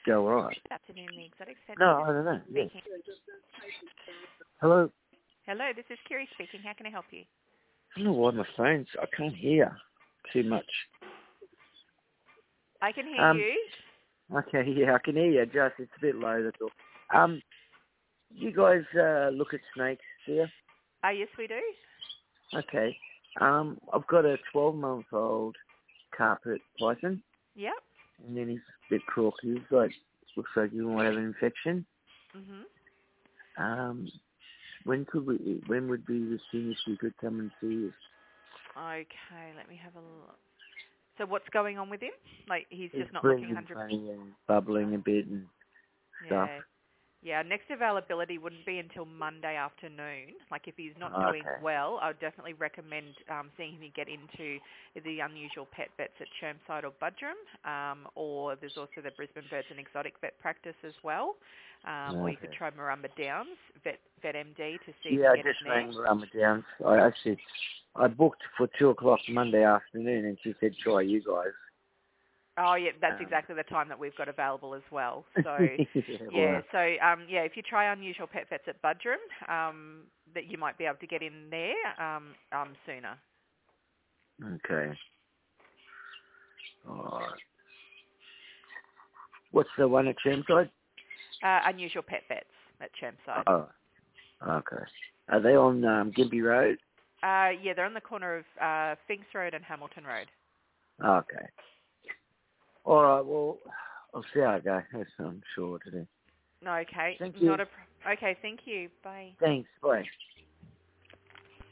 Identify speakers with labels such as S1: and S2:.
S1: go all right.
S2: Good afternoon, the Exotic Centre.
S1: No, I don't know. Yes.
S2: Speaking.
S1: Hello.
S2: Hello, this is Kiri speaking. How can I help you?
S1: I don't know why my phone's... I can't hear too much.
S2: I can hear you.
S1: Okay, yeah, I can hear you. Just, it's a bit low, that's all. You guys look at snakes, do you?
S2: Yes, we do.
S1: Okay. I've got a 12-month-old carpet python,
S2: Yep.
S1: and then he's a bit croaky. He's like, looks like he might have an infection.
S2: Mhm.
S1: When would be the soonest we could come and see you?
S2: Okay, let me have a look. So what's going on with him? Like, he's
S1: He's
S2: just not looking
S1: breathing
S2: 100%.
S1: funny and bubbling a bit and stuff.
S2: Yeah, next availability wouldn't be until Monday afternoon. Like, if he's not doing well, I would definitely recommend seeing if you get into the Unusual Pet Vets at Chermside or Budrum, or there's also the Brisbane Birds and Exotic Vet Practice as well, or you could try Marumba Downs, Vet MD, to see if you
S1: Yeah, I
S2: get
S1: just
S2: in there.
S1: rang Marumba Downs. I booked for 2 o'clock Monday afternoon, and she said, try you guys.
S2: Oh, yeah, that's exactly the time that we've got available as well. So, if you try Unusual Pet Vets at Budrum, that you might be able to get in there sooner.
S1: Okay. All right. What's the one at Chermside?
S2: Unusual Pet Vets at Chermside.
S1: Oh, okay. Are they on Gympie Road?
S2: Yeah, they're on the corner of Finks Road and Hamilton Road.
S1: Okay. All right, well, I'll see how I go. That's I'm sure to do.
S2: Okay.
S1: Thank you.
S2: Okay, thank you. Bye.
S1: Thanks. Bye.